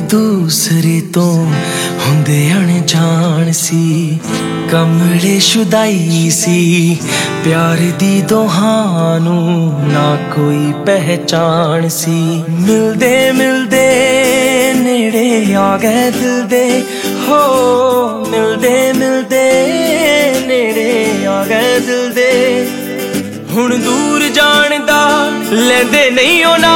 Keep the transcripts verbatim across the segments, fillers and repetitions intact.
दूसरे तो हुंदे अनजान सी, कमले शुदाई सी, प्यार दी दोहानू ना कोई पहचान सी। मिलदे मिलदे नेड़े आ गए दिल दे, हो मिलदे मिलदे नेड़े आ गए दिल दे। हुण दूर जान दा लेंदे नहीं होना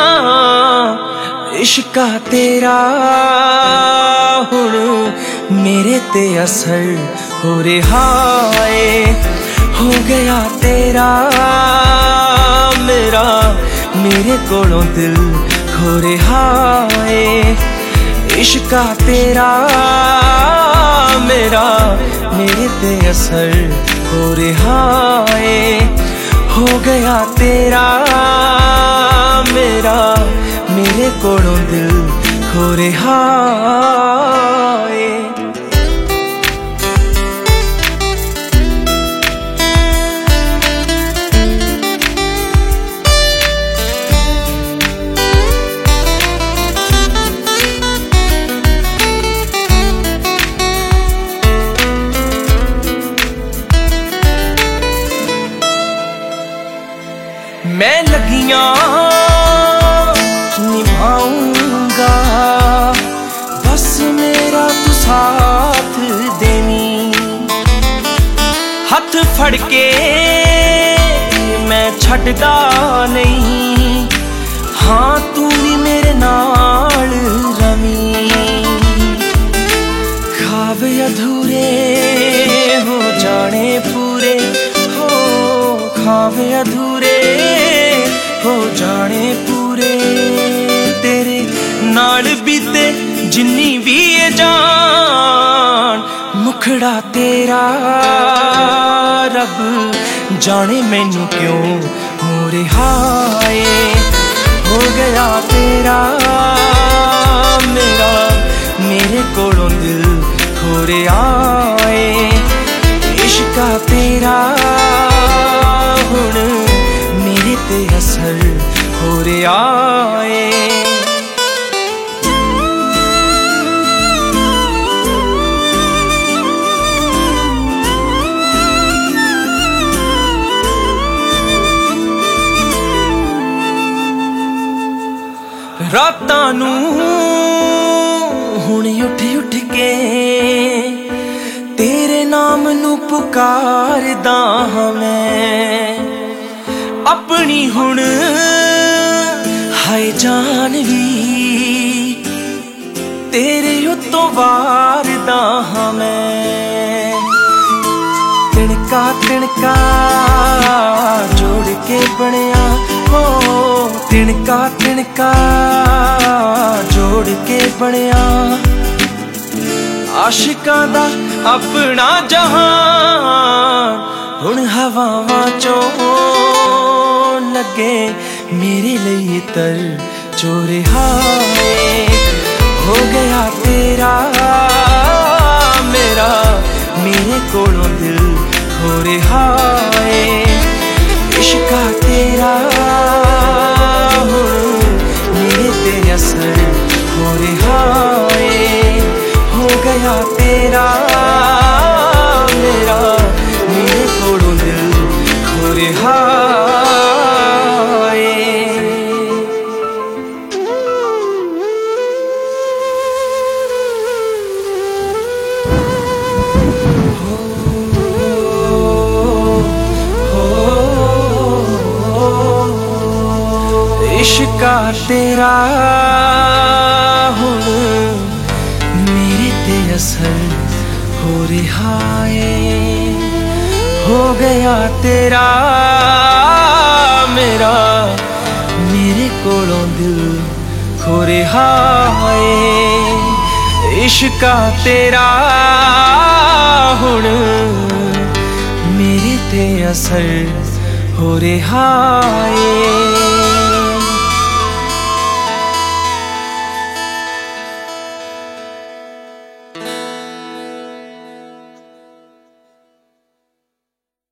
इश्का तेरा, हुण मेरे ते असर हो रहा है। हो गया तेरा मेरा, मेरे कोलों दिल खो रहा है। इश्का तेरा मेरा, मेरे ते असर हो रहा है। हो गया तेरा मेरा, मेरे कोलों दिल खो रहा है। मैं लगियां निभाऊंगा, बस मेरा तू साथ देनी। हथ फड़ के मैं छड़दा नहीं, हाँ तू भी मेरे नाल रमी। ख्वाब अधूरे हो जाने पूरे, हो ख्वाब अधूरे हो जाने पूरे। तेरे नाल बीते जिन्नी भी ये जान, मुखड़ा तेरा रब जाने मैनू क्यों मोरे हाय। हो गया तेरा मेरा, मेरे कोलों दिल खो रहा है। इश्का तेरा हुण मेरे ते असर हो रहा है। रातां नू हुण उठ उठ के तेरे नाम नू पुकारदा हां मैं। अपनी हुण हाय जान भी तेरे उत्तों वारदा हां मैं। तिणका तिणका जोड़ के बनिया, हो तिणका तिणका जोड़ के बनिया। आशिकां दा अपना जहान हुण हवावां चों लगे मेरे लिए तर चोरे हाय। हो गया तेरा मेरा, मेरे कोलों दिल खो रहा है। इश्का तेरा हुण मेरे ते असर हो रहा है। हो गया तेरा मेरा, मेरे कोलों दिल खो रहा है। इश्का तेरा हुण मेरे ते असर हो रहा है। हो गया तेरा मेरा, मेरे कोलों दिल खो रहा है। इश्का तेरा हुण मेरे ते असर हो रहा है।